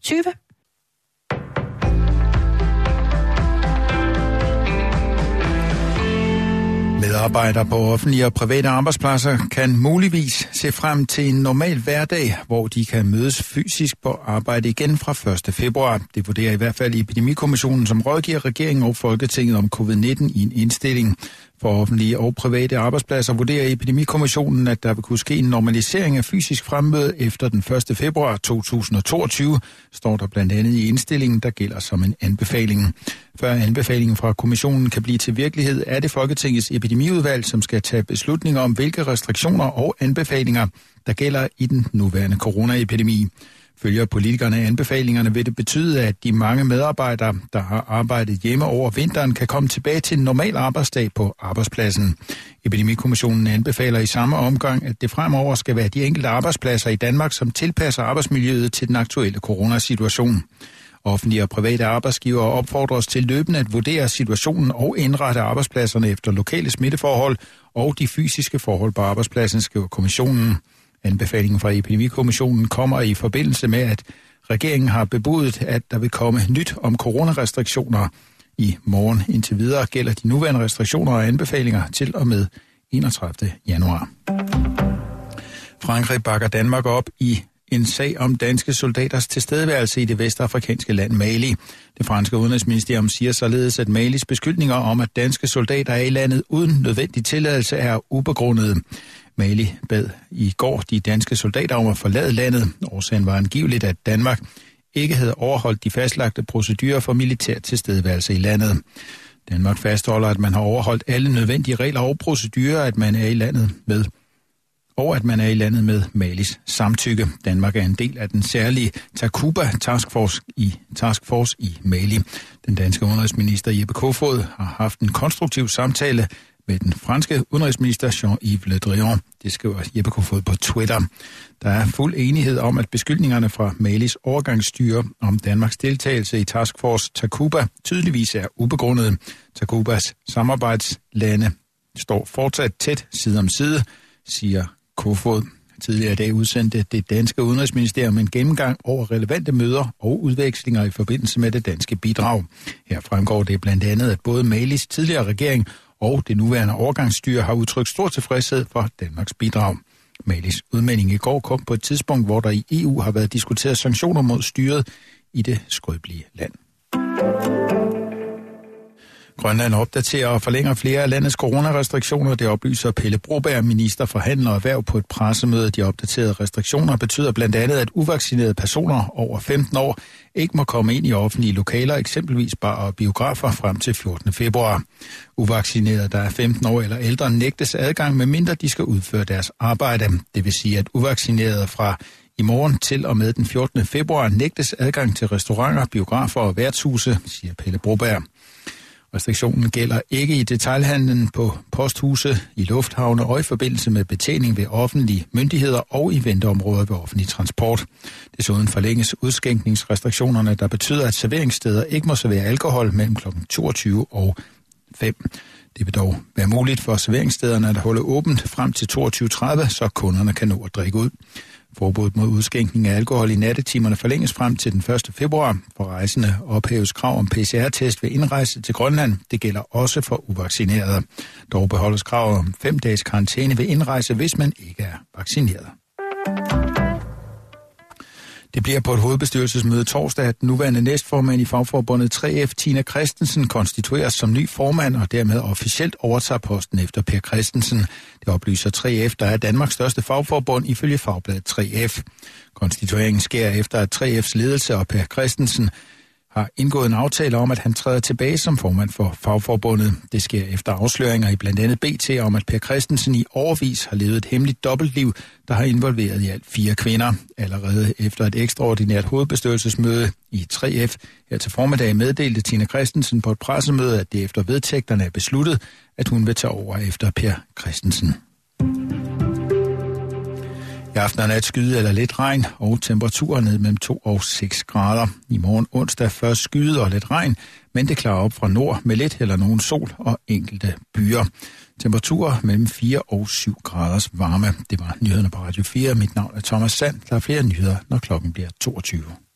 6:20. Medarbejdere på offentlige og private arbejdspladser kan muligvis se frem til en normal hverdag, hvor de kan mødes fysisk på arbejde igen fra 1. februar. Det vurderer i hvert fald Epidemikommissionen, som rådgiver regeringen og Folketinget om covid-19 i en indstilling. For offentlige og private arbejdspladser vurderer Epidemikommissionen, at der vil kunne ske en normalisering af fysisk fremmøde efter den 1. februar 2022, står der blandt andet i indstillingen, der gælder som en anbefaling. Før anbefalingen fra kommissionen kan blive til virkelighed, er det Folketingets epidemiudvalg, som skal tage beslutninger om, hvilke restriktioner og anbefalinger, der gælder i den nuværende coronaepidemi. Følger politikerne anbefalingerne, vil det betyde, at de mange medarbejdere, der har arbejdet hjemme over vinteren, kan komme tilbage til en normal arbejdsdag på arbejdspladsen. Epidemikommissionen anbefaler i samme omgang, at det fremover skal være de enkelte arbejdspladser i Danmark, som tilpasser arbejdsmiljøet til den aktuelle coronasituation. Offentlige og private arbejdsgivere opfordres til løbende at vurdere situationen og indrette arbejdspladserne efter lokale smitteforhold og de fysiske forhold på arbejdspladsen, skriver kommissionen. Anbefalingen fra Epidemikommissionen kommer i forbindelse med, at regeringen har bebudet, at der vil komme nyt om coronarestriktioner i morgen. Indtil videre gælder de nuværende restriktioner og anbefalinger til og med 31. januar. Frankrig bakker Danmark op i en sag om danske soldaters tilstedeværelse i det vestafrikanske land Mali. Det franske udenrigsministerium siger således, at Malis beskyldninger om, at danske soldater er i landet uden nødvendig tilladelse, er ubegrundede. Mali bad i går de danske soldater om at forlade landet. Årsagen var angiveligt, at Danmark ikke havde overholdt de fastlagte procedurer for militær tilstedeværelse i landet. Danmark fastholder, at man har overholdt alle nødvendige regler og procedurer, at man er i landet med Malis samtykke. Danmark er en del af den særlige Takuba Taskforce i Mali. Den danske udenrigsminister Jeppe Kofod har haft en konstruktiv samtale med den franske udenrigsminister Jean-Yves Le Drian. Det skriver Jeppe Kofod på Twitter. Der er fuld enighed om, at beskyldningerne fra Malis overgangsstyre om Danmarks deltagelse i Taskforce Takuba tydeligvis er ubegrundede. Takubas samarbejdslande står fortsat tæt side om side, siger Kofod. Tidligere i dag udsendte det danske udenrigsministerium en gennemgang over relevante møder og udvekslinger i forbindelse med det danske bidrag. Her fremgår det blandt andet, at både Malis tidligere regering og det nuværende overgangsstyre har udtrykt stor tilfredshed for Danmarks bidrag. Malis udmelding i går kom på et tidspunkt, hvor der i EU har været diskuteret sanktioner mod styret i det skrøbelige land. Grønland opdaterer og forlænger flere af landets coronarestriktioner. Det oplyser Pelle Broberg, minister for handel og erhverv, på et pressemøde. De opdaterede restriktioner betyder blandt andet, at uvaccinerede personer over 15 år ikke må komme ind i offentlige lokaler, eksempelvis bar og biografer, frem til 14. februar. Uvaccinerede, der er 15 år eller ældre, nægtes adgang, medmindre de skal udføre deres arbejde. Det vil sige, at uvaccinerede fra i morgen til og med den 14. februar nægtes adgang til restauranter, biografer og værtshuse, siger Pelle Broberg. Restriktionen gælder ikke i detailhandlen, på posthuse, i lufthavne og i forbindelse med betjening ved offentlige myndigheder og i venteområder ved offentlig transport. Desuden forlænges udskænkningsrestriktionerne, der betyder, at serveringssteder ikke må servere alkohol mellem kl. 22 og 5. Det vil dog være muligt for serveringsstederne at holde åbent frem til 22.30, så kunderne kan nå at drikke ud. Forbuddet mod udskænkning af alkohol i nattetimerne forlænges frem til den 1. februar. For rejsende ophæves krav om PCR-test ved indrejse til Grønland. Det gælder også for uvaccinerede. Dog beholdes kravet om 5 dages karantæne ved indrejse, hvis man ikke er vaccineret. Det bliver på et hovedbestyrelsesmøde torsdag, at den nuværende næstformand i fagforbundet 3F, Tina Christensen, konstitueres som ny formand og dermed officielt overtager posten efter Per Christensen. Det oplyser 3F, der er Danmarks største fagforbund ifølge fagbladet 3F. Konstitueringen sker efter, at 3F's ledelse og Per Christensen har indgået en aftale om, at han træder tilbage som formand for fagforbundet. Det sker efter afsløringer i blandt andet BT om, at Per Christensen i årevis har levet et hemmeligt dobbeltliv, der har involveret i alt 4 kvinder. Allerede efter et ekstraordinært hovedbestyrelsesmøde i 3F her til formiddag meddelte Tina Christensen på et pressemøde, at det efter vedtægterne er besluttet, at hun vil tage over efter Per Christensen. I aften og nat skyde eller lidt regn og temperaturer ned mellem 2 og 6 grader. I morgen onsdag først skyde og lidt regn, men det klarer op fra nord med lidt eller nogen sol og enkelte byer. Temperaturer mellem 4 og 7 graders varme. Det var nyhederne på Radio 4. Mit navn er Thomas Sand. Der er flere nyheder, når klokken bliver 22.